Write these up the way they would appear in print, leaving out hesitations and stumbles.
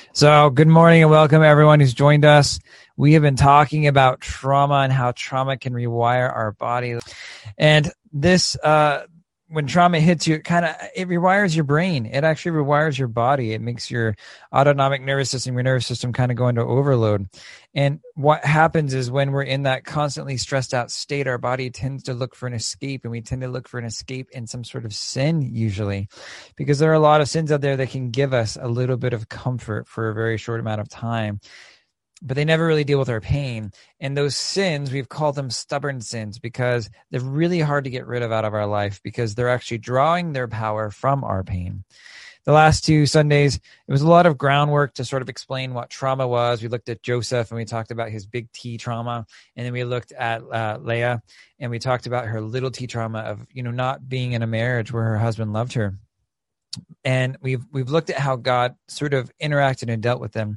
So, good morning and welcome everyone who's joined us. We have been talking about trauma and how trauma can rewire our body. And this, when trauma hits you, it rewires your brain. It actually rewires your body. It makes your autonomic nervous system, your nervous system kind of go into overload. And what happens is when we're in that constantly stressed out state, our body tends to look for an escape, and we tend to look for an escape in some sort of sin usually, because there are a lot of sins out there that can give us a little bit of comfort for a very short amount of time, but they never really deal with our pain. And those sins, we've called them stubborn sins because they're really hard to get rid of out of our life because they're actually drawing their power from our pain. The last 2 Sundays, it was a lot of groundwork to sort of explain what trauma was. We looked at Joseph and we talked about his big T trauma. And then we looked at Leah and we talked about her little T trauma of, not being in a marriage where her husband loved her. And we've looked at how God sort of interacted and dealt with them.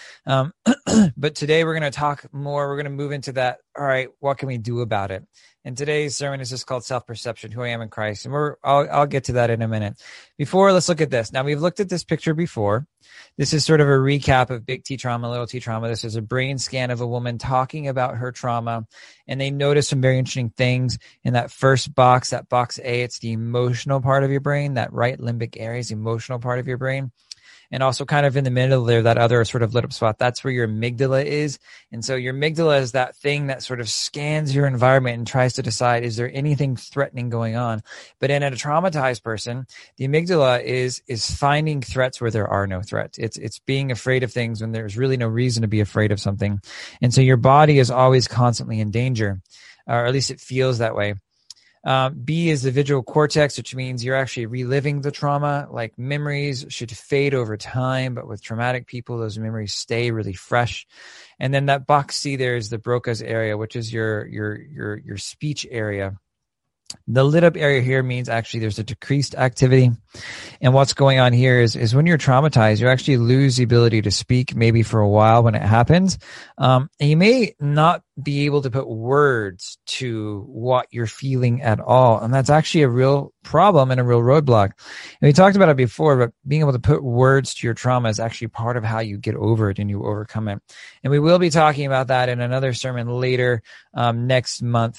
But today we're going to talk more. We're going to move into that. All right, what can we do about it? And today's sermon is just called Self-Perception, Who I Am in Christ. And I'll get to that in a minute. Before, let's look at this. Now, we've looked at this picture before. This is sort of a recap of big T trauma, little T trauma. This is a brain scan of a woman talking about her trauma. And they noticed some very interesting things in that first box, that box A. It's the emotional part of your brain. That right limbic area is the emotional part of your brain. And also kind of in the middle there, that other sort of lit up spot, that's where your amygdala is. And so your amygdala is that thing that sort of scans your environment and tries to decide, is there anything threatening going on? But in a traumatized person, the amygdala is finding threats where there are no threats. It's being afraid of things when there's really no reason to be afraid of something. And so your body is always constantly in danger, or at least it feels that way. B is the visual cortex, which means you're actually reliving the trauma. Like memories should fade over time, but with traumatic people, those memories stay really fresh. And then that box C there is the Broca's area, which is your speech area. The lit up area here means actually there's a decreased activity. And what's going on here is when you're traumatized, you actually lose the ability to speak maybe for a while when it happens. And you may not be able to put words to what you're feeling at all. And that's actually a real problem and a real roadblock. And we talked about it before, but being able to put words to your trauma is actually part of how you get over it and you overcome it. And we will be talking about that in another sermon later next month.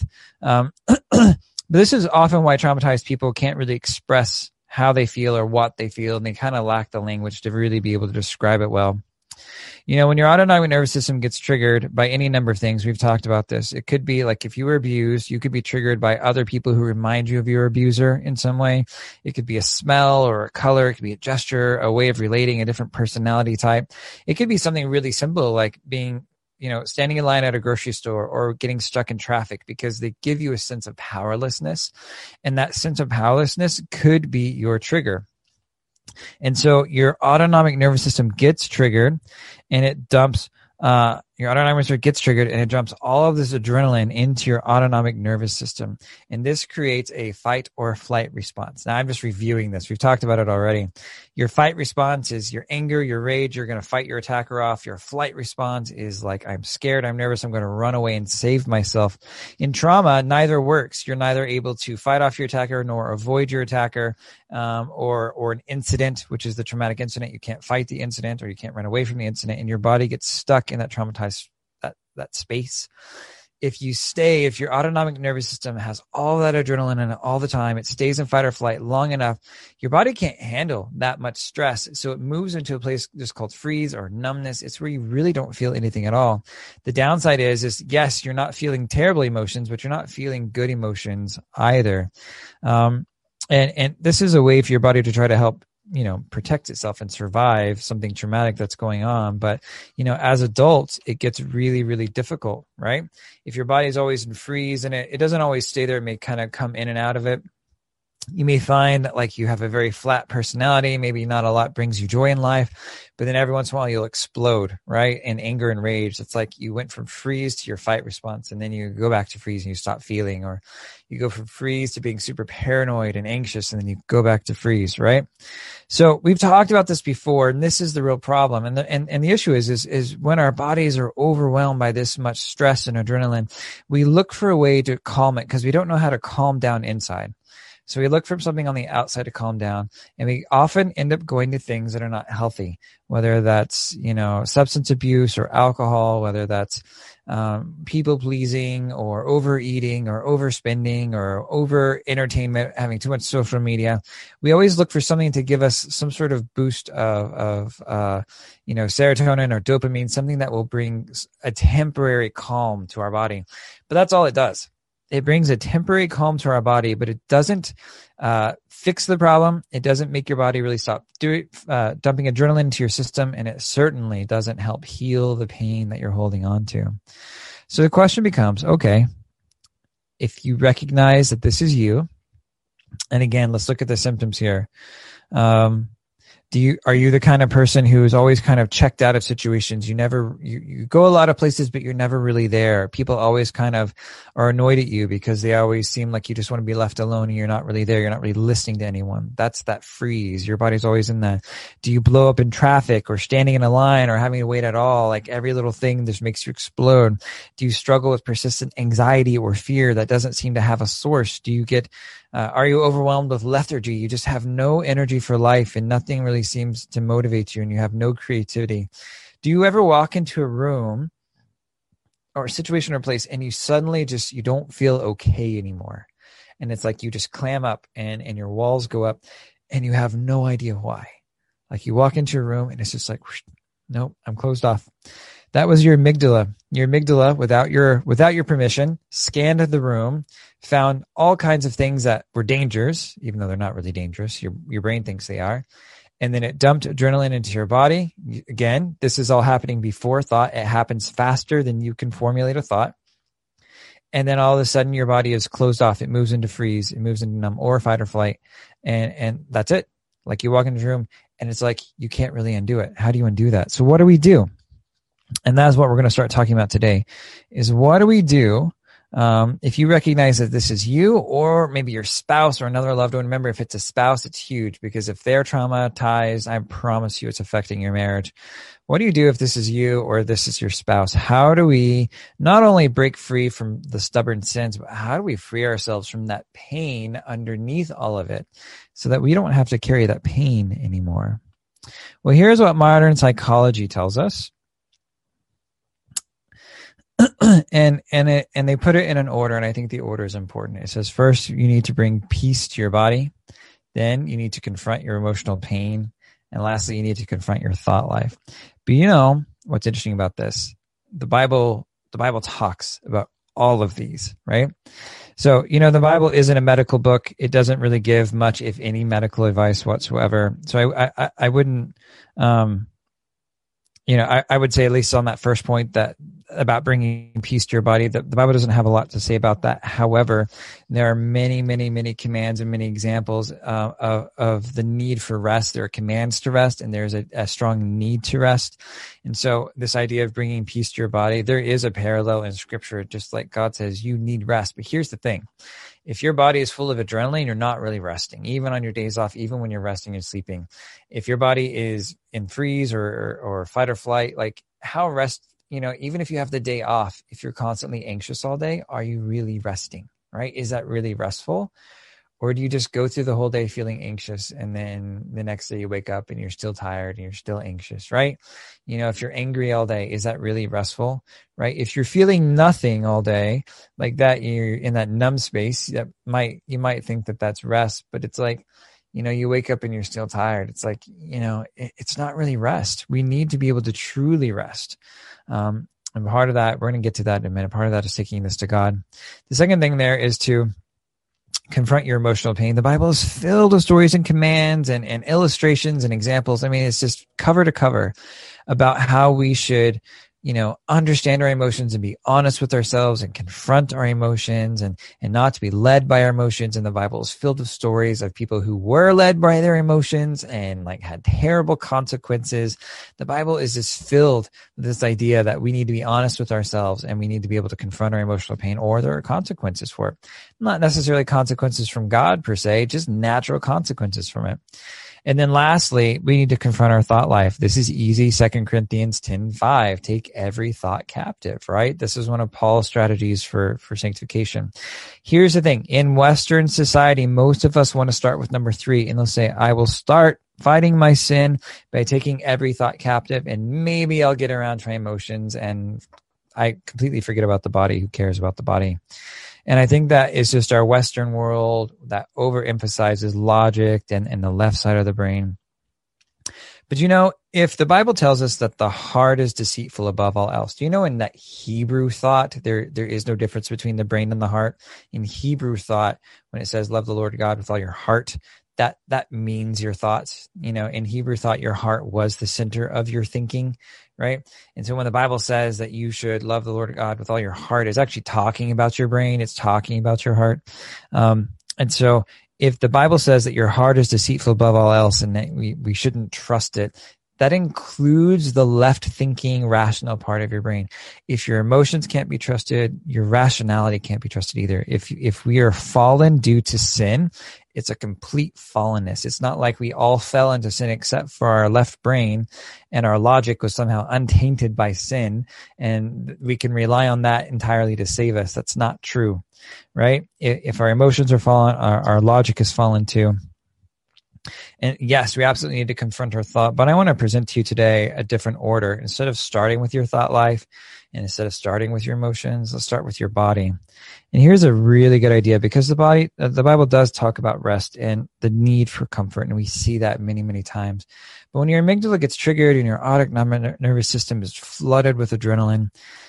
But this is often why traumatized people can't really express how they feel or what they feel, and they kind of lack the language to really be able to describe it well. When your autonomic nervous system gets triggered by any number of things, we've talked about this. It could be like if you were abused, you could be triggered by other people who remind you of your abuser in some way. It could be a smell or a color. It could be a gesture, a way of relating, a different personality type. It could be something really simple like being standing in line at a grocery store or getting stuck in traffic, because they give you a sense of powerlessness. And that sense of powerlessness could be your trigger. And so your autonomic nervous system gets triggered and it dumps your autonomic nervous system gets triggered and it dumps all of this adrenaline into your autonomic nervous system. And this creates a fight or flight response. Now I'm just reviewing this. We've talked about it already. Your fight response is your anger, your rage. You're going to fight your attacker off. Your flight response is like, I'm scared, I'm nervous, I'm going to run away and save myself. In trauma, neither works. You're neither able to fight off your attacker nor avoid your attacker, or an incident, which is the traumatic incident. You can't fight the incident or you can't run away from the incident, and your body gets stuck in that traumatized that space. If your autonomic nervous system has all that adrenaline in it all the time, it stays in fight or flight long enough, your body can't handle that much stress. So it moves into a place just called freeze or numbness. It's where you really don't feel anything at all. The downside is yes, you're not feeling terrible emotions, but you're not feeling good emotions either. And this is a way for your body to try to help protect itself and survive something traumatic that's going on. But, as adults, it gets really, really difficult, right? If your body is always in freeze and it doesn't always stay there, it may kind of come in and out of it. You may find that like you have a very flat personality, maybe not a lot brings you joy in life, but then every once in a while you'll explode, right? In anger and rage. It's like you went from freeze to your fight response, and then you go back to freeze and you stop feeling, or you go from freeze to being super paranoid and anxious, and then you go back to freeze, right? So we've talked about this before, and this is the real problem. And the issue is when our bodies are overwhelmed by this much stress and adrenaline, we look for a way to calm it because we don't know how to calm down inside. So we look for something on the outside to calm down, and we often end up going to things that are not healthy, whether that's, substance abuse or alcohol, whether that's people pleasing or overeating or overspending or over entertainment, having too much social media. We always look for something to give us some sort of boost of serotonin or dopamine, something that will bring a temporary calm to our body. But that's all it does. It brings a temporary calm to our body, but it doesn't fix the problem. It doesn't make your body really stop dumping adrenaline into your system, and it certainly doesn't help heal the pain that you're holding on to. So the question becomes, okay, if you recognize that this is you, and again, let's look at the symptoms here. Are you the kind of person who is always kind of checked out of situations? You go a lot of places, but you're never really there. People always kind of are annoyed at you because they always seem like you just want to be left alone and you're not really there. You're not really listening to anyone. That's that freeze. Your body's always in that. Do you blow up in traffic or standing in a line or having to wait at all? Like every little thing just makes you explode. Do you struggle with persistent anxiety or fear that doesn't seem to have a source? Are you overwhelmed with lethargy? You just have no energy for life and nothing really seems to motivate you and you have no creativity. Do you ever walk into a room or a situation or place and you suddenly you don't feel okay anymore? And it's like you just clam up and your walls go up and you have no idea why. Like you walk into a room and it's just like, whoosh, nope, I'm closed off. That was your amygdala. Your amygdala, without your permission, scanned the room, found all kinds of things that were dangers, even though they're not really dangerous. Your brain thinks they are. And then it dumped adrenaline into your body. Again, this is all happening before thought. It happens faster than you can formulate a thought. And then all of a sudden your body is closed off. It moves into freeze. It moves into numb or fight or flight. And that's it. Like you walk into the room and it's like you can't really undo it. How do you undo that? So what do we do? And that's what we're going to start talking about today is what do we do if you recognize that this is you or maybe your spouse or another loved one. Remember, if it's a spouse, it's huge because if they're traumatized, I promise you it's affecting your marriage. What do you do if this is you or this is your spouse? How do we not only break free from the stubborn sins, but how do we free ourselves from that pain underneath all of it so that we don't have to carry that pain anymore? Well, here's what modern psychology tells us. and they put it in an order, and I think the order is important. It says first you need to bring peace to your body, then you need to confront your emotional pain, and lastly you need to confront your thought life. But what's interesting about this? The Bible talks about all of these, right? So the Bible isn't a medical book. It doesn't really give much, if any, medical advice whatsoever. So I wouldn't I would say, at least on that first point, that about bringing peace to your body, the Bible doesn't have a lot to say about that. However, there are many, many, many commands and many examples of the need for rest. There are commands to rest, and there's a strong need to rest. And so this idea of bringing peace to your body, there is a parallel in Scripture, just like God says, you need rest. But here's the thing. If your body is full of adrenaline, you're not really resting, even on your days off, even when you're resting and sleeping. If your body is in freeze or fight or flight, like how rest, even if you have the day off, if you're constantly anxious all day, are you really resting, right? Is that really restful? Or do you just go through the whole day feeling anxious and then the next day you wake up and you're still tired and you're still anxious, right? If you're angry all day, is that really restful, right? If you're feeling nothing all day like that, you're in that numb space, you might think that that's rest, but it's like, you wake up and you're still tired. It's like, it's not really rest. We need to be able to truly rest. And part of that, we're going to get to that in a minute. Part of that is taking this to God. The second thing there is to confront your emotional pain. The Bible is filled with stories and commands and illustrations and examples. I mean, it's just cover to cover about how we should, understand our emotions and be honest with ourselves and confront our emotions and not to be led by our emotions. And the Bible is filled with stories of people who were led by their emotions and had terrible consequences. The Bible is just filled with this idea that we need to be honest with ourselves and we need to be able to confront our emotional pain, or there are consequences for it. Not necessarily consequences from God per se, just natural consequences from it. And then lastly, we need to confront our thought life. This is easy. 2 Corinthians 10:5. Take every thought captive, right? This is one of Paul's strategies for sanctification. Here's the thing. In Western society, most of us want to start with number 3, and they'll say, I will start fighting my sin by taking every thought captive, and maybe I'll get around to my emotions, and I completely forget about the body. Who cares about the body? And I think that is just our Western world that overemphasizes logic and the left side of the brain. But if the Bible tells us that the heart is deceitful above all else, do you know in that Hebrew thought, there is no difference between the brain and the heart? In Hebrew thought, when it says love the Lord God with all your heart, that means your thoughts. In Hebrew thought, your heart was the center of your thinking, right? And so when the Bible says that you should love the Lord God with all your heart, it's actually talking about your brain. It's talking about your heart. And so if the Bible says that your heart is deceitful above all else and that we shouldn't trust it, that includes the left thinking, rational part of your brain. If your emotions can't be trusted, your rationality can't be trusted either. If we are fallen due to sin, it's a complete fallenness. It's not like we all fell into sin except for our left brain and our logic was somehow untainted by sin and we can rely on that entirely to save us. That's not true, right? If our emotions are fallen, our logic is fallen too. And yes, we absolutely need to confront our thought, but I want to present to you today a different order. Instead of starting with your thought life and instead of starting with your emotions, let's start with your body. And here's a really good idea because the Bible does talk about rest and the need for comfort. And we see that many, many times. But when your amygdala gets triggered and your autonomic nervous system is flooded with adrenaline,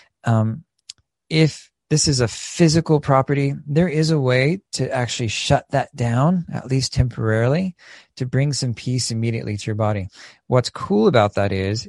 if this is a physical property, there is a way to actually shut that down, at least temporarily, to bring some peace immediately to your body. What's cool about that is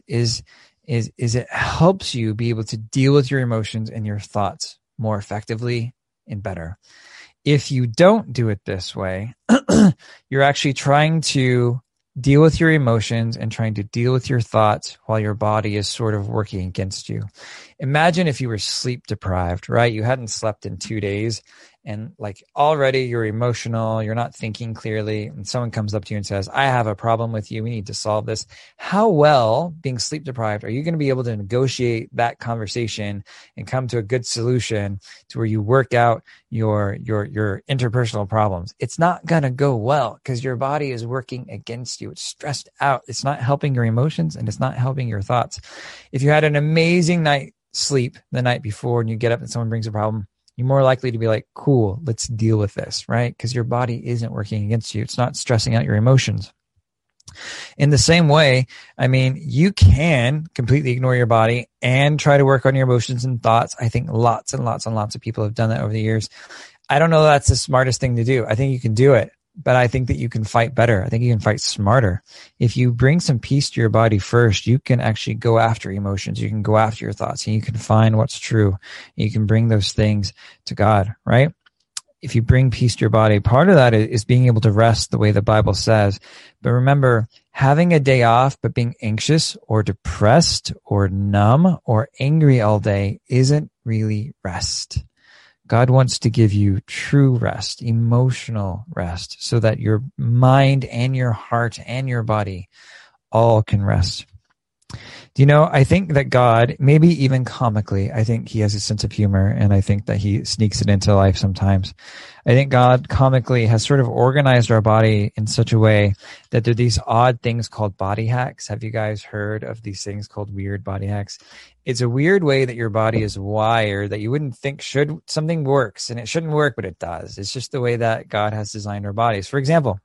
it helps you be able to deal with your emotions and your thoughts more effectively and better. If you don't do it this way, you're actually trying to deal with your emotions and trying to deal with your thoughts while your body is sort of working against you. Imagine if you were sleep deprived, right? You hadn't slept in 2 days and like already you're emotional, you're not thinking clearly, and someone comes up to you and says, I have a problem with you, we need to solve this. How well, being sleep deprived, are you going to be able to negotiate that conversation and come to a good solution to where you work out your interpersonal problems? It's not going to go well because your body is working against you. It's stressed out. It's not helping your emotions and it's not helping your thoughts. If you had an amazing night sleep the night before and you get up and someone brings a problem, you're more likely to be like, cool, let's deal with this, right? Because your body isn't working against you. It's not stressing out your emotions. In the same way, you can completely ignore your body and try to work on your emotions and thoughts. I think lots and lots and lots of people have done that over the years. I don't know that that's the smartest thing to do. I think you can do it, but I think that you can fight better. I think you can fight smarter. If you bring some peace to your body first, you can actually go after emotions. You can go after your thoughts and you can find what's true. You can bring those things to God, right? If you bring peace to your body, part of that is being able to rest the way the Bible says. But remember, having a day off, but being anxious or depressed or numb or angry all day isn't really rest. God wants to give you true rest, emotional rest, so that your mind and your heart and your body all can rest. Do you know, I think that God, maybe even comically, I think he has a sense of humor, and I think that he sneaks it into life sometimes. I think God comically has sort of organized our body in such a way that there are these odd things called body hacks. Have you guys heard of these things called weird body hacks? It's a weird way that your body is wired that you wouldn't think something works, and it shouldn't work, but it does. It's just the way that God has designed our bodies. For example,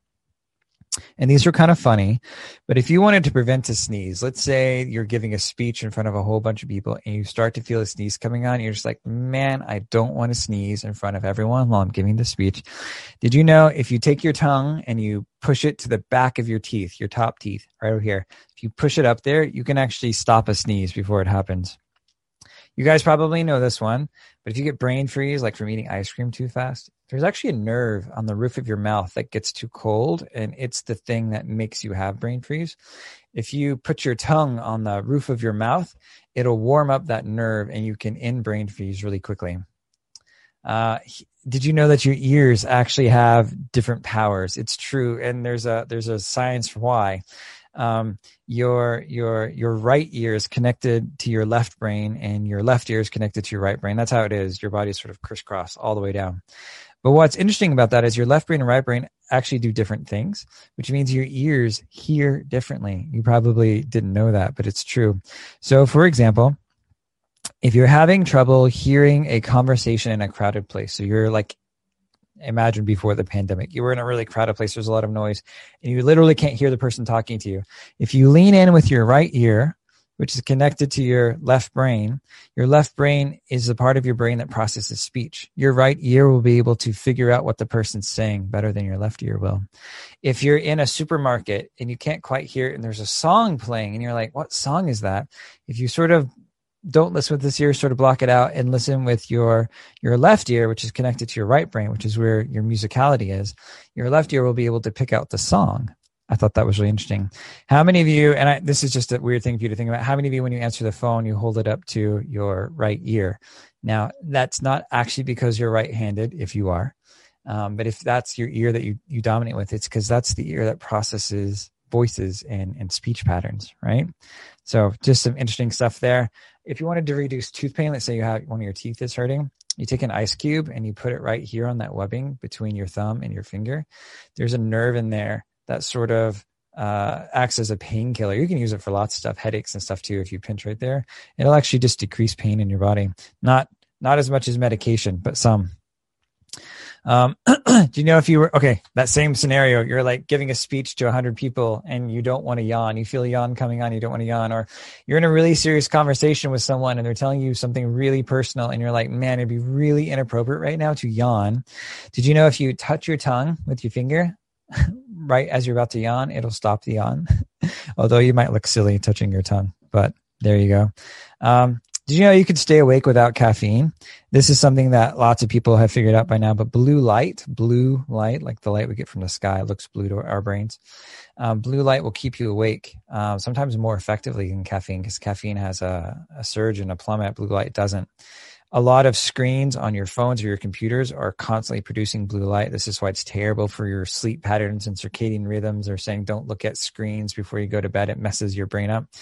and these are kind of funny, but if you wanted to prevent a sneeze, let's say you're giving a speech in front of a whole bunch of people and you start to feel a sneeze coming on, you're just like, man, I don't want to sneeze in front of everyone while I'm giving the speech. Did you know if you take your tongue and you push it to the back of your teeth, your top teeth, right over here, if you push it up there, you can actually stop a sneeze before it happens. You guys probably know this one, but if you get brain freeze, like from eating ice cream too fast, there's actually a nerve on the roof of your mouth that gets too cold, and it's the thing that makes you have brain freeze. If you put your tongue on the roof of your mouth, it'll warm up that nerve, and you can end brain freeze really quickly. Did you know that your ears actually have different powers? It's true, and there's a science for why. Your right ear is connected to your left brain, and your left ear is connected to your right brain. That's how it is. Your body's sort of crisscross all the way down. But what's interesting about that is your left brain and right brain actually do different things, which means your ears hear differently. You probably didn't know that, but it's true. So, for example, if you're having trouble hearing a conversation in a crowded place, so you're like, imagine before the pandemic, you were in a really crowded place, there's a lot of noise, and you literally can't hear the person talking to you. If you lean in with your right ear, which is connected to your left brain is the part of your brain that processes speech. Your right ear will be able to figure out what the person's saying better than your left ear will. If you're in a supermarket and you can't quite hear it and there's a song playing and you're like, what song is that? If you sort of don't listen with this ear, sort of block it out and listen with your left ear, which is connected to your right brain, which is where your musicality is, your left ear will be able to pick out the song. I thought that was really interesting. How many of you, and this is just a weird thing for you to think about, how many of you, when you answer the phone, you hold it up to your right ear? Now, that's not actually because you're right-handed, if you are. But if that's your ear that you dominate with, it's because that's the ear that processes voices and speech patterns, right? So just some interesting stuff there. If you wanted to reduce tooth pain, let's say you have one of your teeth is hurting, you take an ice cube and you put it right here on that webbing between your thumb and your finger. There's a nerve in there that sort of acts as a painkiller. You can use it for lots of stuff, headaches and stuff too. If you pinch right there, it'll actually just decrease pain in your body. Not as much as medication, but some. Do you know if you were, okay, that same scenario, you're like giving a speech to 100 people and you don't want to yawn. You feel a yawn coming on, you don't want to yawn, or you're in a really serious conversation with someone and they're telling you something really personal and you're like, man, it'd be really inappropriate right now to yawn. Did you know if you touch your tongue with your finger right as you're about to yawn, it'll stop the yawn? Although you might look silly touching your tongue, but there you go. Did you know you could stay awake without caffeine? This is something that lots of people have figured out by now, but blue light, like the light we get from the sky, looks blue to our brains. Blue light will keep you awake, sometimes more effectively than caffeine, because caffeine has a surge and a plummet. Blue light doesn't. A lot of screens on your phones or your computers are constantly producing blue light. This is why it's terrible for your sleep patterns and circadian rhythms. They're saying don't look at screens before you go to bed. It messes your brain up.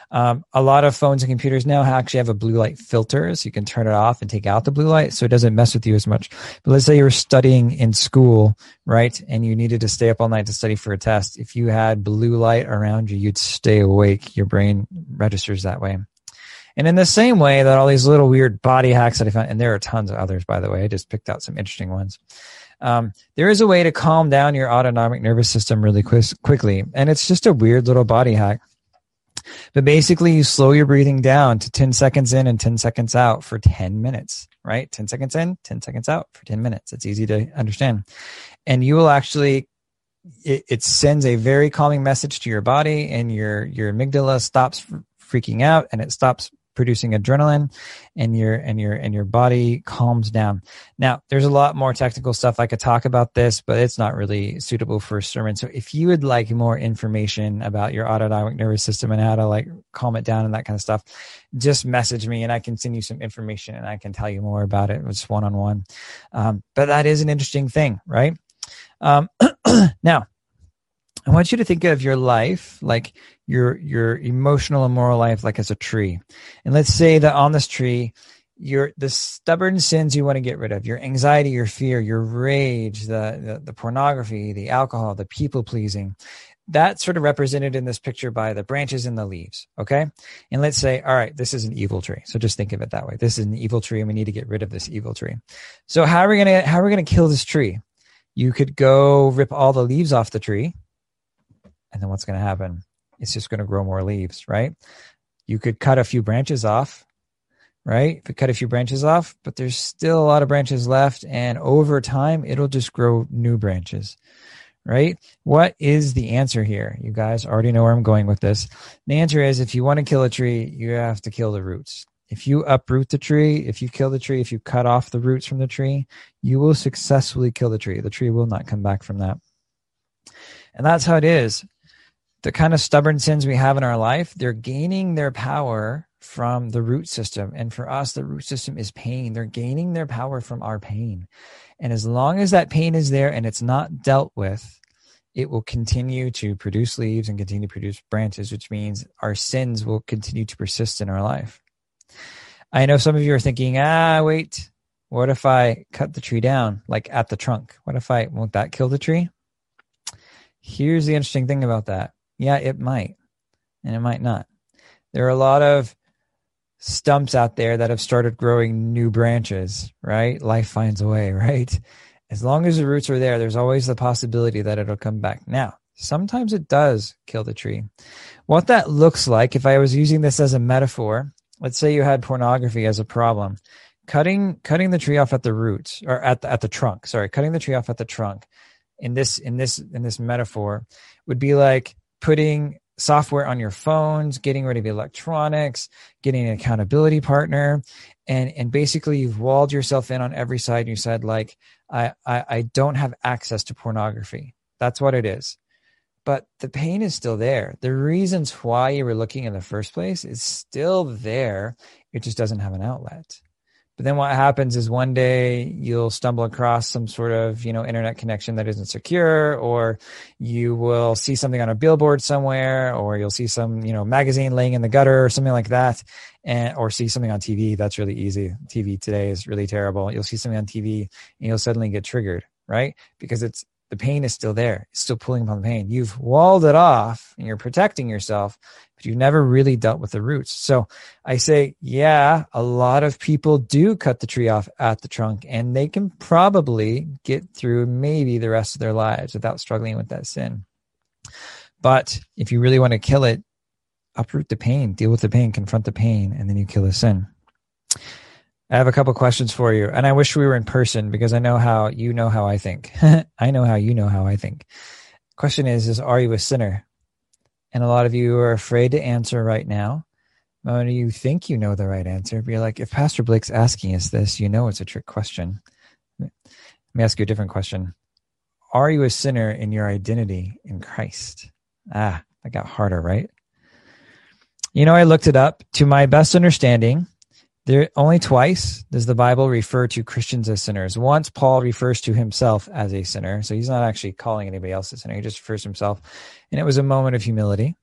A lot of phones and computers now actually have a blue light filter, so you can turn it off and take out the blue light so it doesn't mess with you as much. But let's say you were studying in school, right, and you needed to stay up all night to study for a test. If you had blue light around you, you'd stay awake. Your brain registers that way. And in the same way that all these little weird body hacks that I found, and there are tons of others, by the way, I just picked out some interesting ones. There is a way to calm down your autonomic nervous system really quickly. And it's just a weird little body hack. But basically, you slow your breathing down to 10 seconds in and 10 seconds out for 10 minutes, right? 10 seconds in, 10 seconds out for 10 minutes. It's easy to understand. And you will actually, it sends a very calming message to your body, and your amygdala stops freaking out and it stops producing adrenaline, and your body calms down. Now, there's a lot more technical stuff I could talk about this, but it's not really suitable for a sermon. So if you would like more information about your autonomic nervous system and how to like calm it down and that kind of stuff, just message me and I can send you some information and I can tell you more about it. It's one-on-one. But that is an interesting thing, right? Now, I want you to think of your life, like your emotional and moral life, like as a tree. And let's say that on this tree, the stubborn sins you want to get rid of, your anxiety, your fear, your rage, the pornography, the alcohol, the people pleasing, that's sort of represented in this picture by the branches and the leaves. Okay. And let's say, all right, this is an evil tree. So just think of it that way. This is an evil tree and we need to get rid of this evil tree. So how are we going to kill this tree? You could go rip all the leaves off the tree. And then what's going to happen? It's just going to grow more leaves, right? You could cut a few branches off, right? If you cut a few branches off, but there's still a lot of branches left. And over time, it'll just grow new branches, right? What is the answer here? You guys already know where I'm going with this. The answer is, if you want to kill a tree, you have to kill the roots. If you uproot the tree, if you kill the tree, if you cut off the roots from the tree, you will successfully kill the tree. The tree will not come back from that. And that's how it is. The kind of stubborn sins we have in our life, they're gaining their power from the root system. And for us, the root system is pain. They're gaining their power from our pain. And as long as that pain is there and it's not dealt with, it will continue to produce leaves and continue to produce branches, which means our sins will continue to persist in our life. I know some of you are thinking, wait, what if I cut the tree down, like at the trunk? Won't that kill the tree? Here's the interesting thing about that. Yeah, it might, and it might not. There are a lot of stumps out there that have started growing new branches, right? Life finds a way, right? As long as the roots are there, there's always the possibility that it'll come back. Now, sometimes it does kill the tree. What that looks like, if I was using this as a metaphor, let's say you had pornography as a problem. Cutting the tree off at the roots, or at the trunk. Sorry, cutting the tree off at the trunk. In this metaphor, would be like putting software on your phones, getting rid of electronics, getting an accountability partner, and basically you've walled yourself in on every side. And you said, like, I don't have access to pornography. That's what it is. But the pain is still there. The reasons why you were looking in the first place is still there. It just doesn't have an outlet. But then what happens is one day you'll stumble across some sort of, internet connection that isn't secure, or you will see something on a billboard somewhere, or you'll see some, magazine laying in the gutter or something like that, or see something on TV. That's really easy. TV today is really terrible. You'll see something on TV and you'll suddenly get triggered, right? Because the pain is still there. It's still pulling upon the pain. You've walled it off and you're protecting yourself, but you've never really dealt with the roots. So I say, yeah, a lot of people do cut the tree off at the trunk, and they can probably get through maybe the rest of their lives without struggling with that sin. But if you really want to kill it, uproot the pain, deal with the pain, confront the pain, and then you kill the sin. I have a couple questions for you, and I wish we were in person because I know how you know how I think. I know how you know how I think. Question is are you a sinner? And a lot of you are afraid to answer right now. When you think you know the right answer, but you're like, if Pastor Blake's asking us this, it's a trick question. Let me ask you a different question. Are you a sinner in your identity in Christ? That got harder, right? I looked it up. To my best understanding, there only twice does the Bible refer to Christians as sinners. Once Paul refers to himself as a sinner, so he's not actually calling anybody else a sinner. He just refers to himself, and it was a moment of humility.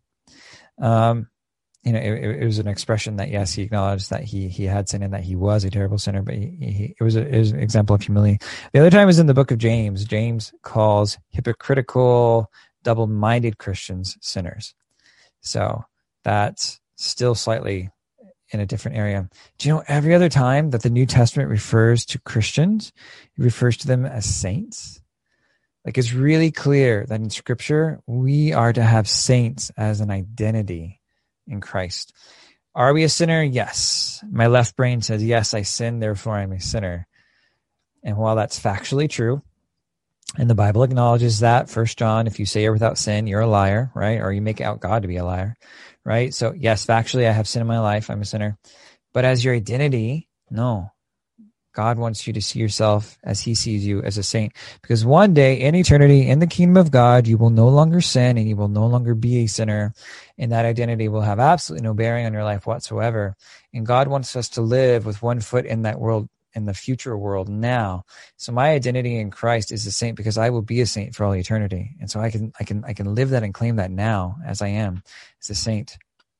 It was an expression that, yes, he acknowledged that he had sin and that he was a terrible sinner, but it was an example of humility. The other time was in the book of James. James calls hypocritical, double-minded Christians sinners. So that's still slightly in a different area. Do you know every other time that the New Testament refers to Christians, it refers to them as saints? Like, it's really clear that in Scripture, we are to have saints as an identity in Christ. Are we a sinner? Yes. My left brain says, yes, I sin, therefore I'm a sinner. And while that's factually true, and the Bible acknowledges that, 1 John, if you say you're without sin, you're a liar, right? Or you make out God to be a liar, right? So yes, factually, I have sin in my life. I'm a sinner. But as your identity, no. God wants you to see yourself as he sees you, as a saint. Because one day in eternity, in the kingdom of God, you will no longer sin and you will no longer be a sinner. And that identity will have absolutely no bearing on your life whatsoever. And God wants us to live with one foot in that world, in the future world now. So my identity in Christ is a saint because I will be a saint for all eternity. And so I can live that and claim that now as I am, as a saint.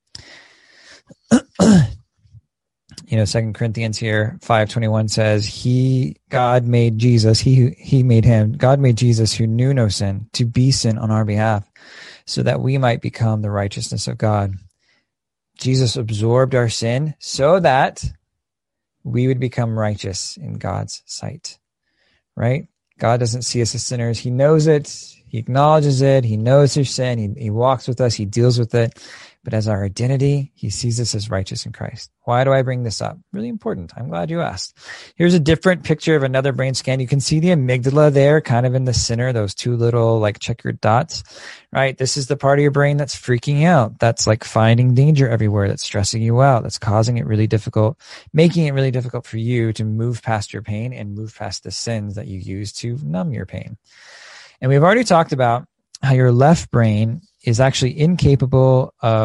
2 Corinthians here, 5:21 says, God made Jesus, he made him, God made Jesus who knew no sin to be sin on our behalf so that we might become the righteousness of God. Jesus absorbed our sin so that we would become righteous in God's sight, right? God doesn't see us as sinners. He knows it. He acknowledges it. He knows their sin. He walks with us. He deals with it. But as our identity, he sees us as righteous in Christ. Why do I bring this up? Really important. I'm glad you asked. Here's a different picture of another brain scan. You can see the amygdala there, kind of in the center, those two little like checkered dots, right? This is the part of your brain that's freaking out. That's like finding danger everywhere. That's stressing you out. That's causing it really difficult, making it really difficult for you to move past your pain and move past the sins that you use to numb your pain. And we've already talked about how your left brain is actually incapable of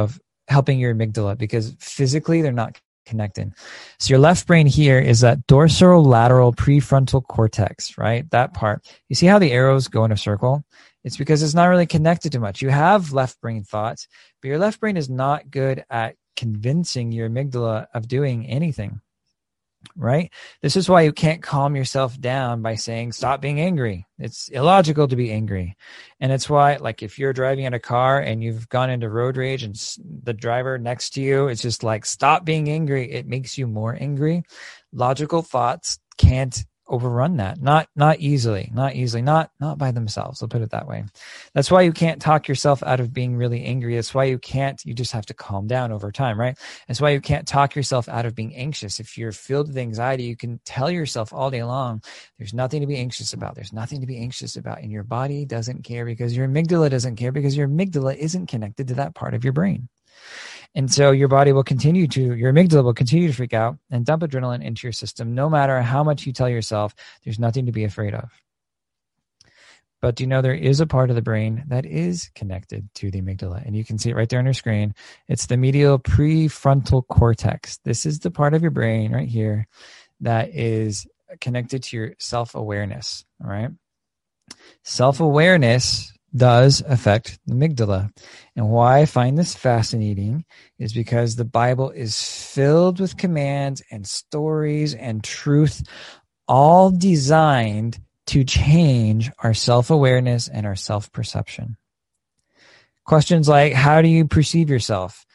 helping your amygdala, because physically they're not connected. So your left brain here is that dorsolateral prefrontal cortex, right? That part. You see how the arrows go in a circle? It's because it's not really connected to much. You have left brain thoughts, but your left brain is not good at convincing your amygdala of doing anything, right? This is why you can't calm yourself down by saying, stop being angry. It's illogical to be angry. And it's why, like, if you're driving in a car and you've gone into road rage and the driver next to you, it's just like, stop being angry. It makes you more angry. Logical thoughts can't overrun that. Not easily, not by themselves. I'll put it that way. That's why you can't talk yourself out of being really angry. That's why you just have to calm down over time, right? That's why you can't talk yourself out of being anxious. If you're filled with anxiety, you can tell yourself all day long, there's nothing to be anxious about. There's nothing to be anxious about. And your body doesn't care because your amygdala doesn't care, because your amygdala isn't connected to that part of your brain. And so your amygdala will continue to freak out and dump adrenaline into your system, no matter how much you tell yourself there's nothing to be afraid of. But do you know there is a part of the brain that is connected to the amygdala? And you can see it right there on your screen. It's the medial prefrontal cortex. This is the part of your brain right here that is connected to your self-awareness, all right? Self-awareness does affect the amygdala. And why I find this fascinating is because the Bible is filled with commands and stories and truth, all designed to change our self-awareness and our self-perception. Questions like, how do you perceive yourself?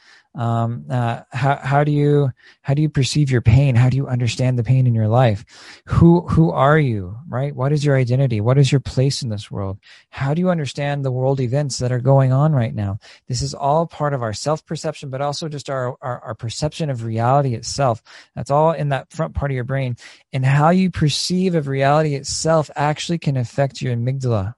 How do you perceive your pain? How do you understand the pain in your life? Who are you, right? What is your identity? What is your place in this world? How do you understand the world events that are going on right now? This is all part of our self-perception, but also just our perception of reality itself. That's all in that front part of your brain. And how you perceive of reality itself actually can affect your amygdala.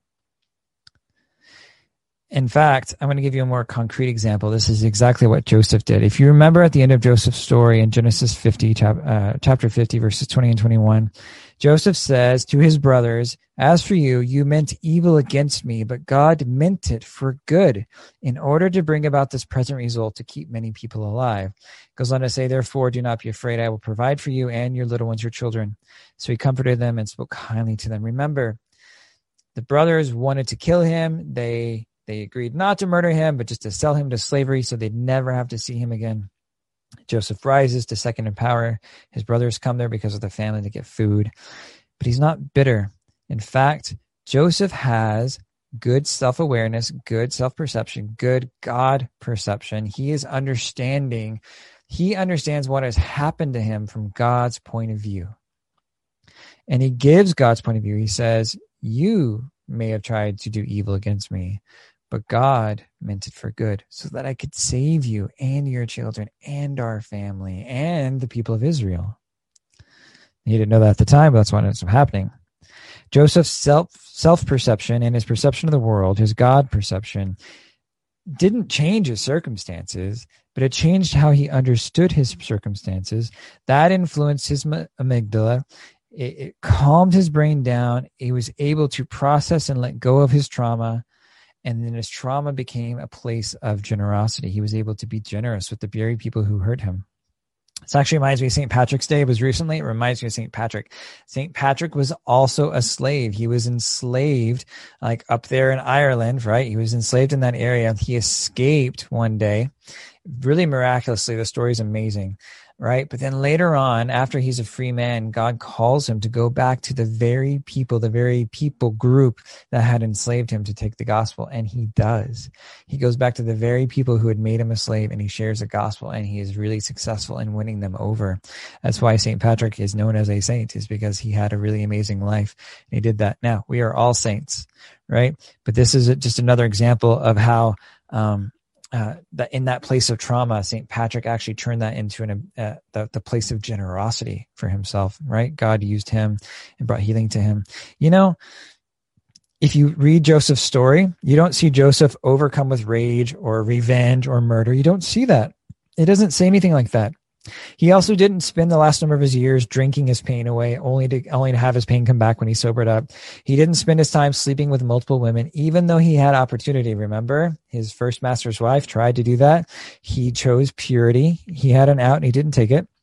In fact, I'm going to give you a more concrete example. This is exactly what Joseph did. If you remember at the end of Joseph's story in Genesis 50, chapter 50, verses 20 and 21, Joseph says to his brothers, as for you, you meant evil against me, but God meant it for good in order to bring about this present result to keep many people alive. Goes on to say, therefore, do not be afraid. I will provide for you and your little ones, your children. So he comforted them and spoke kindly to them. Remember, the brothers wanted to kill him. They agreed not to murder him, but just to sell him to slavery so they'd never have to see him again. Joseph rises to second in power. His brothers come there because of the famine to get food. But he's not bitter. In fact, Joseph has good self-awareness, good self-perception, good God perception. He is understanding. He understands what has happened to him from God's point of view. And he gives God's point of view. He says, you may have tried to do evil against me, but God meant it for good so that I could save you and your children and our family and the people of Israel. He didn't know that at the time, but that's what ended up happening. Joseph's self-perception and his perception of the world, his God perception, didn't change his circumstances, but it changed how he understood his circumstances. That influenced his amygdala. It calmed his brain down. He was able to process and let go of his trauma. And then his trauma became a place of generosity. He was able to be generous with the very people who hurt him. This actually reminds me of St. Patrick's Day. It was recently. It reminds me of St. Patrick. St. Patrick was also a slave. He was enslaved, like up there in Ireland, right? He was enslaved in that area. He escaped one day, really miraculously. The story is amazing, right? But then later on, after he's a free man, God calls him to go back to the very people group that had enslaved him to take the gospel. And he does. He goes back to the very people who had made him a slave, and he shares the gospel, and he is really successful in winning them over. That's why St. Patrick is known as a saint, is because he had a really amazing life. And he did that. Now, we are all saints, right? But this is just another example of how, that in that place of trauma, St. Patrick actually turned that into the place of generosity for himself, right? God used him and brought healing to him. You know, if you read Joseph's story, you don't see Joseph overcome with rage or revenge or murder. You don't see that. It doesn't say anything like that. He also didn't spend the last number of his years drinking his pain away, only to have his pain come back when he sobered up. He didn't spend his time sleeping with multiple women, even though he had opportunity. Remember, his first master's wife tried to do that. He chose purity. He had an out and he didn't take it.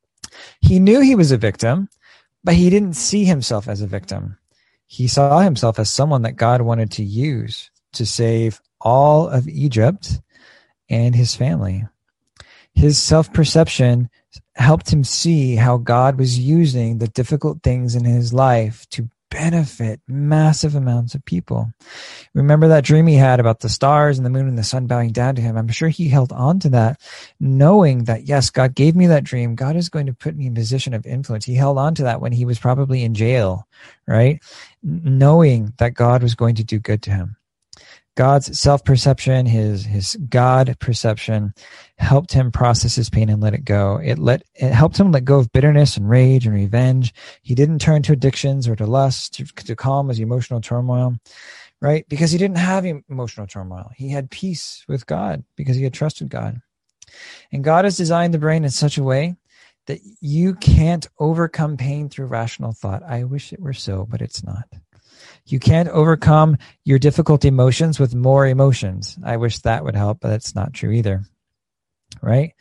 He knew he was a victim, but he didn't see himself as a victim. He saw himself as someone that God wanted to use to save all of Egypt and his family. His self-perception helped him see how God was using the difficult things in his life to benefit massive amounts of people. Remember that dream he had about the stars and the moon and the sun bowing down to him? I'm sure he held on to that, knowing that, yes, God gave me that dream. God is going to put me in a position of influence. He held on to that when he was probably in jail, right? Knowing that God was going to do good to him. God's self-perception, his God perception helped him process his pain and let it go. It helped him let go of bitterness and rage and revenge. He didn't turn to addictions or to lust to calm his emotional turmoil, right? Because he didn't have emotional turmoil. He had peace with God because he had trusted God. And God has designed the brain in such a way that you can't overcome pain through rational thought. I wish it were so, but it's not. You can't overcome your difficult emotions with more emotions. I wish that would help, but that's not true either, right?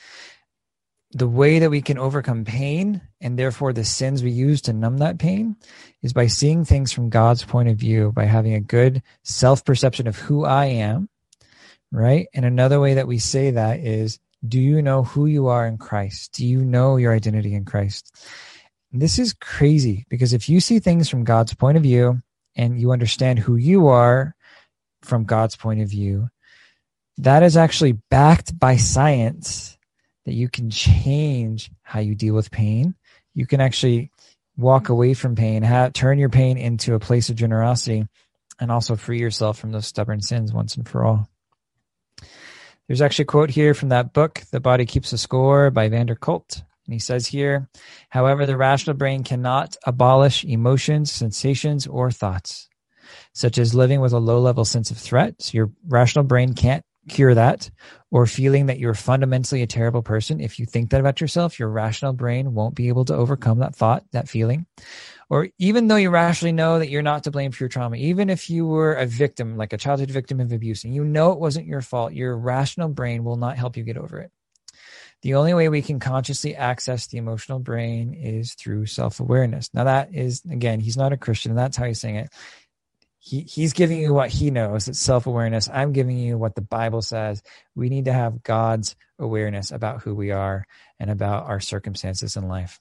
The way that we can overcome pain, and therefore the sins we use to numb that pain, is by seeing things from God's point of view, by having a good self-perception of who I am, right? And another way that we say that is, do you know who you are in Christ? Do you know your identity in Christ? And this is crazy, because if you see things from God's point of view, and you understand who you are from God's point of view, that is actually backed by science, that you can change how you deal with pain. You can actually walk away from pain, turn your pain into a place of generosity, and also free yourself from those stubborn sins once and for all. There's actually a quote here from that book, The Body Keeps a Score by Van der Kolk. And he says here, however, the rational brain cannot abolish emotions, sensations, or thoughts, such as living with a low-level sense of threat. So your rational brain can't cure that, or feeling that you're fundamentally a terrible person. If you think that about yourself, your rational brain won't be able to overcome that thought, that feeling. Or even though you rationally know that you're not to blame for your trauma, even if you were a victim, like a childhood victim of abuse, and you know it wasn't your fault, your rational brain will not help you get over it. The only way we can consciously access the emotional brain is through self-awareness. Now that is, again, he's not a Christian, and that's how he's saying it. He's giving you what he knows. It's self-awareness. I'm giving you what the Bible says. We need to have God's awareness about who we are and about our circumstances in life.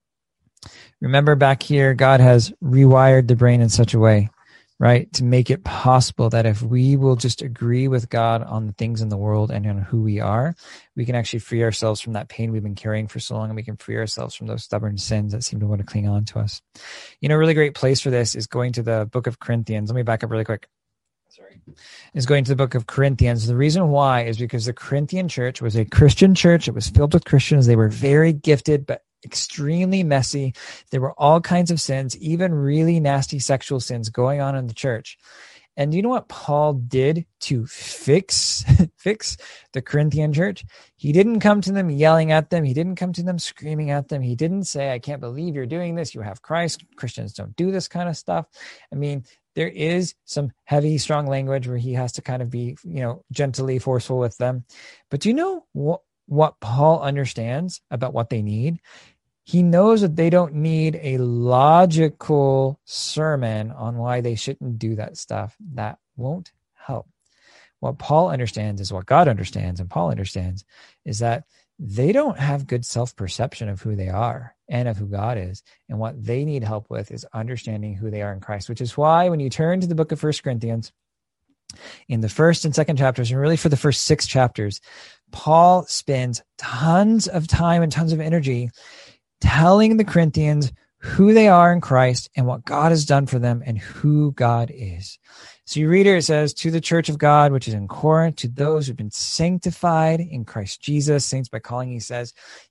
Remember back here, God has rewired the brain in such a way, right, to make it possible that if we will just agree with God on the things in the world and on who we are, we can actually free ourselves from that pain we've been carrying for so long, and we can free ourselves from those stubborn sins that seem to want to cling on to us. You know, a really great place for this is going to the book of Corinthians. Let me back up really quick. Is going to the book of Corinthians. The reason why is because the Corinthian church was a Christian church. It was filled with Christians. They were very gifted, but extremely messy. There were all kinds of sins, even really nasty sexual sins going on in the church. And you know what Paul did to fix the Corinthian church? He didn't come to them yelling at them. He didn't come to them screaming at them. He didn't say, I can't believe you're doing this. You have Christ. Christians don't do this kind of stuff. I mean, there is some heavy, strong language where he has to kind of be, gently forceful with them. But do you know what Paul understands about what they need? He knows that they don't need a logical sermon on why they shouldn't do that stuff. That won't help. What Paul understands is what God understands, and Paul understands is that they don't have good self-perception of who they are and of who God is. And what they need help with is understanding who they are in Christ, which is why when you turn to the book of 1 Corinthians, in the first and second chapters, and really for the first 6 chapters, Paul spends tons of time and tons of energy telling the Corinthians who they are in Christ and what God has done for them and who God is. So you read here, it says, to the church of God, which is in Corinth, to those who've been sanctified in Christ Jesus, saints by calling, he says,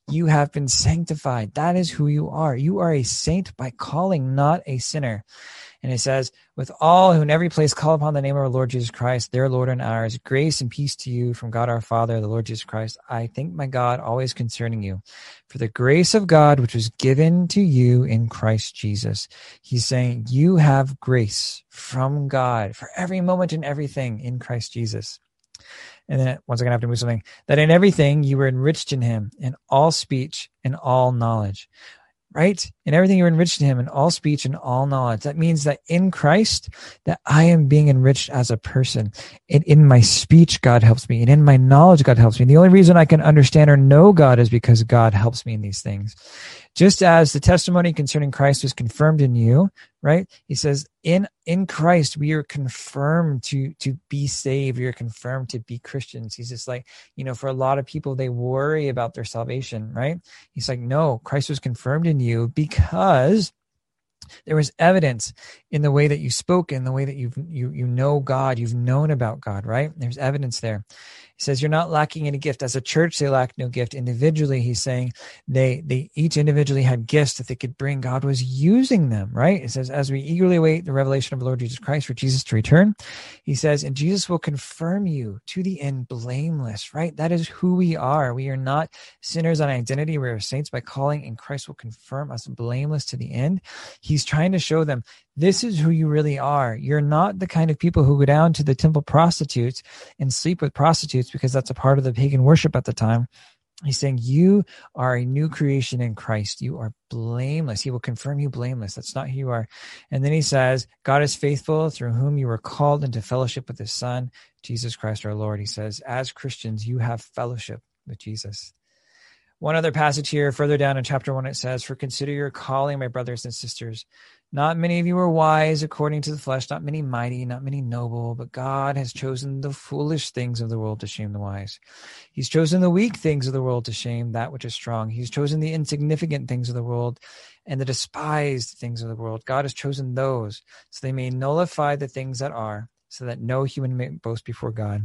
You have been sanctified. That is who you are. You are a saint by calling, not a sinner. And it says, with all who in every place call upon the name of our Lord Jesus Christ, their Lord and ours, grace and peace to you from God our Father, the Lord Jesus Christ. I thank my God always concerning you for the grace of God which was given to you in Christ Jesus. He's saying you have grace from God for every moment and everything in Christ Jesus. And then once again, I have to move something. That in everything you were enriched in him, in all speech and all knowledge. Right? In everything you're enriched in him, in all speech and all knowledge. That means that in Christ, that I am being enriched as a person. And in my speech, God helps me. And in my knowledge, God helps me. And the only reason I can understand or know God is because God helps me in these things. Just as the testimony concerning Christ was confirmed in you, right? He says, in Christ, we are confirmed to be saved. We are confirmed to be Christians. He's just like, for a lot of people, they worry about their salvation, right? He's like, no, Christ was confirmed in you because there was evidence in the way that you spoke, in the way that you know God, you've known about God, right? There's evidence there. He says you're not lacking any gift. As a church, they lack no gift. Individually, he's saying they each individually had gifts that they could bring. God was using them, right? It says, as we eagerly await the revelation of the Lord Jesus Christ for Jesus to return, he says, and Jesus will confirm you to the end blameless, right? That is who we are. We are not sinners on identity. We are saints by calling, and Christ will confirm us blameless to the end. He's trying to show them, this is who you really are. You're not the kind of people who go down to the temple prostitutes and sleep with prostitutes because that's a part of the pagan worship at the time. He's saying you are a new creation in Christ. You are blameless. He will confirm you blameless. That's not who you are. And then he says, God is faithful, through whom you were called into fellowship with his Son, Jesus Christ our Lord. He says, as Christians, you have fellowship with Jesus. One other passage here, further down in chapter 1, it says, for consider your calling, my brothers and sisters. Not many of you are wise according to the flesh, not many mighty, not many noble, but God has chosen the foolish things of the world to shame the wise. He's chosen the weak things of the world to shame that which is strong. He's chosen the insignificant things of the world and the despised things of the world. God has chosen those so they may nullify the things that are, so that no human may boast before God.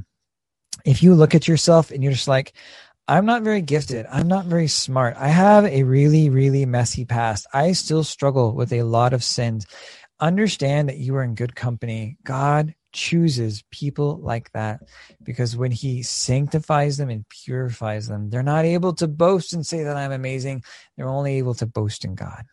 If you look at yourself and you're just like, I'm not very gifted. I'm not very smart. I have a really, really messy past. I still struggle with a lot of sins. Understand that you are in good company. God chooses people like that because when he sanctifies them and purifies them, they're not able to boast and say that I'm amazing. They're only able to boast in God.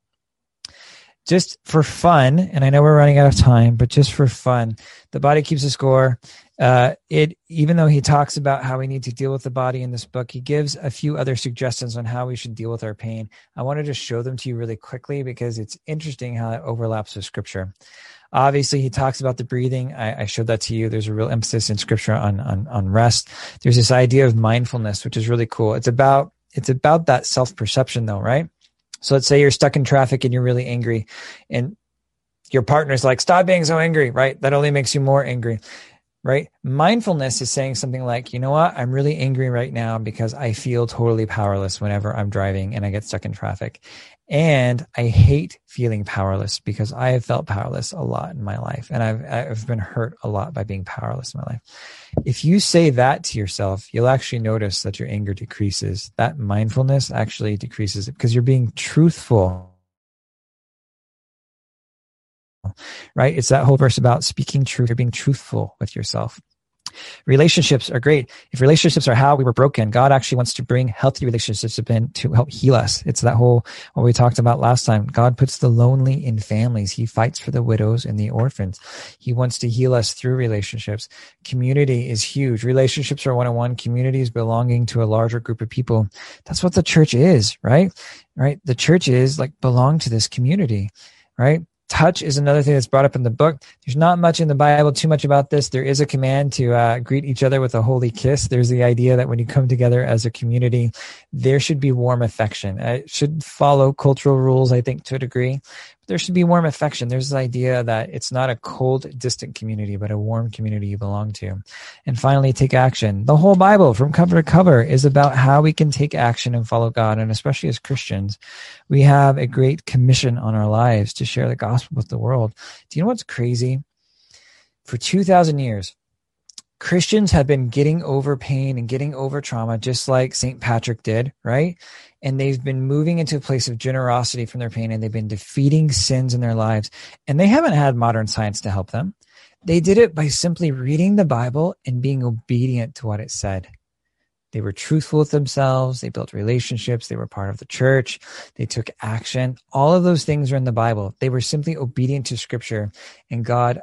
Just for fun, and I know we're running out of time, but just for fun, the body keeps a score. Even though he talks about how we need to deal with the body in this book, he gives a few other suggestions on how we should deal with our pain. I want to just show them to you really quickly because it's interesting how it overlaps with scripture. Obviously, he talks about the breathing. I showed that to you. There's a real emphasis in scripture on rest. There's this idea of mindfulness, which is really cool. It's about that self-perception though, right? So let's say you're stuck in traffic and you're really angry and your partner's like, stop being so angry, right? That only makes you more angry, right? Mindfulness is saying something like, you know what? I'm really angry right now because I feel totally powerless whenever I'm driving and I get stuck in traffic. And I hate feeling powerless because I have felt powerless a lot in my life. And I've been hurt a lot by being powerless in my life. If you say that to yourself, you'll actually notice that your anger decreases. That mindfulness actually decreases because you're being truthful. Right? It's that whole verse about speaking truth. You're being truthful with yourself. Relationships are great. If relationships are how we were broken, God actually wants to bring healthy relationships in to help heal us. It's that whole, what we talked about last time. God puts the lonely in families. He fights for the widows and the orphans. He wants to heal us through relationships. Community is huge. Relationships are one-on-one. Community is belonging to a larger group of people. That's what the church is, right? Right? The church is like belong to this community, right? Touch is another thing that's brought up in the book. There's not much in the Bible, too much about this. There is a command to greet each other with a holy kiss. There's the idea that when you come together as a community, there should be warm affection. It should follow cultural rules, I think, to a degree. But there should be warm affection. There's this idea that it's not a cold, distant community, but a warm community you belong to. And finally, take action. The whole Bible, from cover to cover, is about how we can take action and follow God. And especially as Christians, we have a great commission on our lives to share the gospel with the world. Do you know what's crazy? For 2,000 years, Christians have been getting over pain and getting over trauma, just like St. Patrick did, right? And they've been moving into a place of generosity from their pain, and they've been defeating sins in their lives. And they haven't had modern science to help them. They did it by simply reading the Bible and being obedient to what it said. They were truthful with themselves. They built relationships. They were part of the church. They took action. All of those things are in the Bible. They were simply obedient to Scripture, and God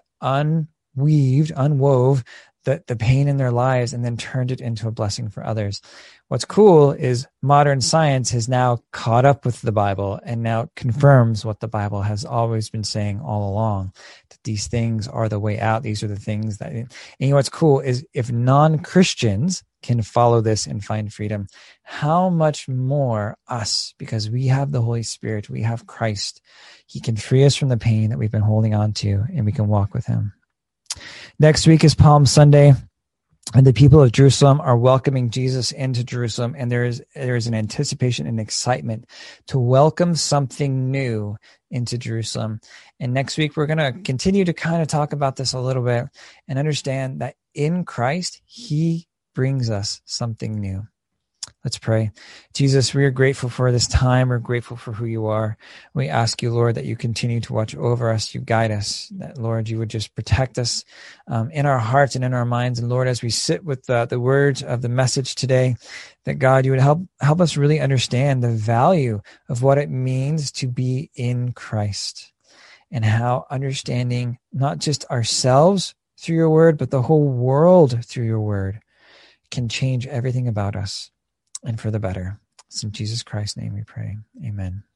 unwove the pain in their lives and then turned it into a blessing for others. What's cool is modern science has now caught up with the Bible and now confirms what the Bible has always been saying all along, that these things are the way out. These are the things that, and you know what's cool is if non-Christians can follow this and find freedom, how much more us, because we have the Holy Spirit, we have Christ. He can free us from the pain that we've been holding on to, and we can walk with him. Next week is Palm Sunday, and the people of Jerusalem are welcoming Jesus into Jerusalem, and there is an anticipation and excitement to welcome something new into Jerusalem. And next week, we're going to continue to kind of talk about this a little bit and understand that in Christ, he brings us something new. Let's pray. Jesus, we are grateful for this time. We're grateful for who you are. We ask you, Lord, that you continue to watch over us. You guide us. That, Lord, you would just protect us in our hearts and in our minds. And Lord, as we sit with the words of the message today, that God, you would help us really understand the value of what it means to be in Christ, and how understanding not just ourselves through your word, but the whole world through your word can change everything about us, and for the better. It's in Jesus Christ's name we pray. Amen.